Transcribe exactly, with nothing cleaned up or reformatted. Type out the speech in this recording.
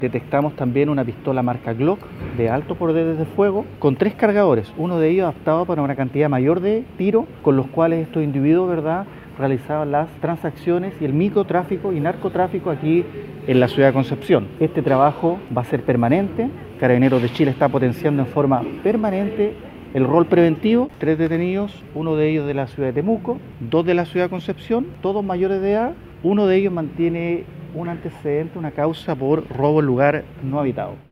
Detectamos también una pistola marca Glock de alto poder de fuego con tres cargadores, uno de ellos adaptado para una cantidad mayor de tiro, con los cuales estos individuos, ¿verdad?, realizaban las transacciones y el microtráfico y narcotráfico aquí en la ciudad de Concepción. Este trabajo va a ser permanente. Carabineros de Chile está potenciando en forma permanente el rol preventivo. Tres detenidos, uno de ellos de la ciudad de Temuco, dos de la ciudad de Concepción, todos mayores de edad. Uno de ellos mantiene un antecedente, una causa por robo en lugar no habitado.